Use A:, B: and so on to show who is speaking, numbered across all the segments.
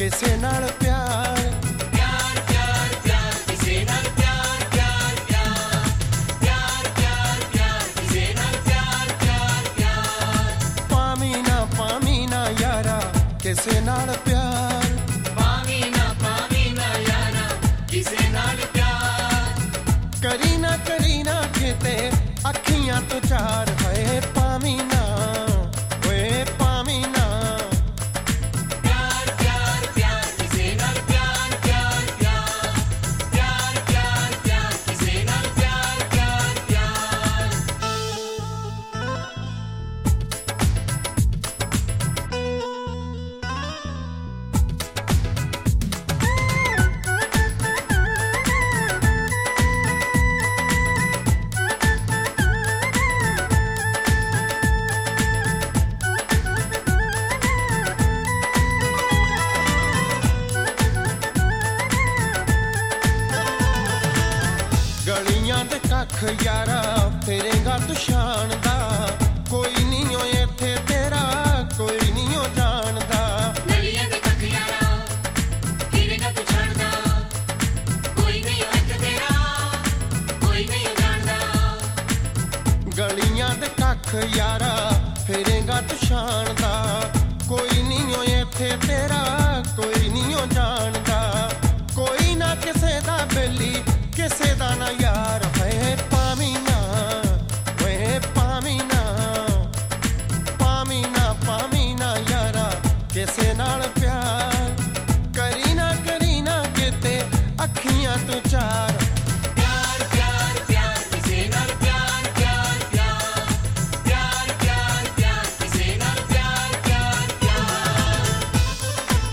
A: किसे नाल प्यार
B: प्यार प्यार प्यार किसे नाल प्यार प्यार प्यार प्यार प्यार प्यार किसे नाल प्यार प्यार प्यार
A: पामी ना यारा किसे नाल प्यार
B: पामी ना यारा किसे नाल प्यार
A: करी ना किते अखियां तो चार है पामी ना ओए पामी ना
B: प्यार प्यार प्यार किसे नाल प्यार प्यार प्यार प्यार प्यार प्यार किसे नाल प्यार प्यार प्यार
A: गलियां दे कख यारा फेरेगा तू शान दा कोई नहीं हो इत्थे तेरा कोई नहीं हो जानदा
B: गलियां दे कख यारा फिरेगा तू छाड़दा कोई नहीं हो इत्थे तेरा कोई नहीं हो जानदा
A: गलियां दे कख यारा फेरेगा तू शान दा कोई नहीं हो इत्थे तेरा कोई नहीं हो जानदा कोई ना किसे दा बेली किसे दा ना यार है पामी ना वे पामी ना यारा किसे नाल प्यार करी ना किते अखियां तू चार
B: प्यार प्यार प्यार किसे नाल प्यार प्यार प्यार प्यार प्यार प्यार किसे नाल प्यार प्यार प्यार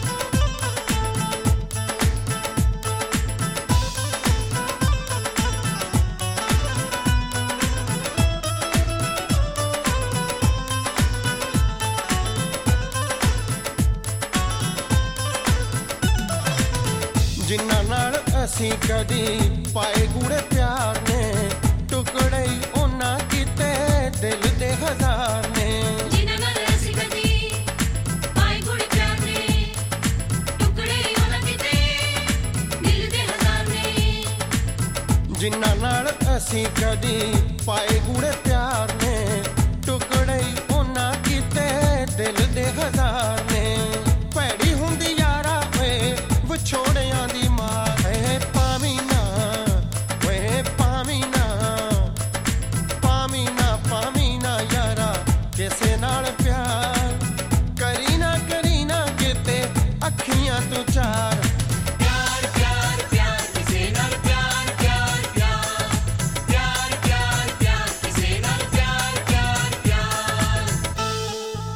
A: जिन्ना नाल असी कदी पाए गूड़े प्यार ने टुकड़े ही उन्ना किते दिल दे हजार ने
B: जिन्ना नाल असी कदी पाए गूड़े प्यार ने टुकड़े होना किते दिल दे हजार ने
A: जिन्ना नाल असी कदी पाए गूड़े प्यार ने टुकड़े ही उन्ना किते दिल दे हजार ने भैड़ी हुंदी यारा वे विछोड़ियां दी मां है पामी ना वे पामी ना यारा किसे नाल प्यार करी ना किते अखियां तू चार
B: प्यार प्यार प्यार किसे नाल प्यार प्यार प्यार प्यार प्यार प्यार किसे नाल प्यार प्यार प्यार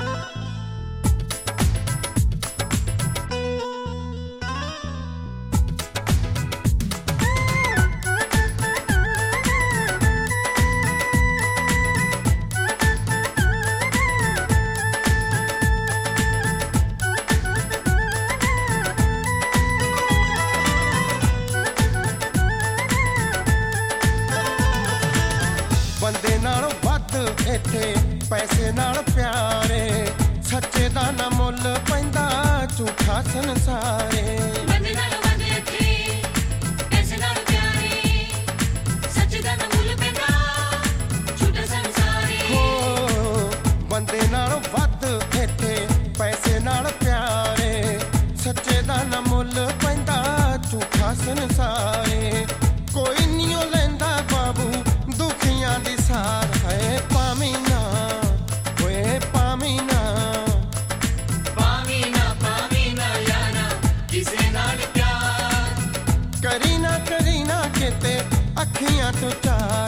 A: बंदे नालों वध इत्थे पैसे नाल प्यारे सच्चे दा ना मुल पैंदा झूठा संसारे
B: बंदे नाल बंदे इत्थे पैसे नाल प्यारे सच दा ना मुल पैंदा झूठा संसारे
A: हो बंदे नालों वध इत्थे पैसे नाल प्यारे सच्चे दा ना मुल पैंदा झूठा संसारे कोई नहीं ओ लैंदा बाबू दुखियां दी सार है पामी ना ओए पामी ना
B: यारा किसे नाल प्यार
A: करी ना किते अखियां तू चार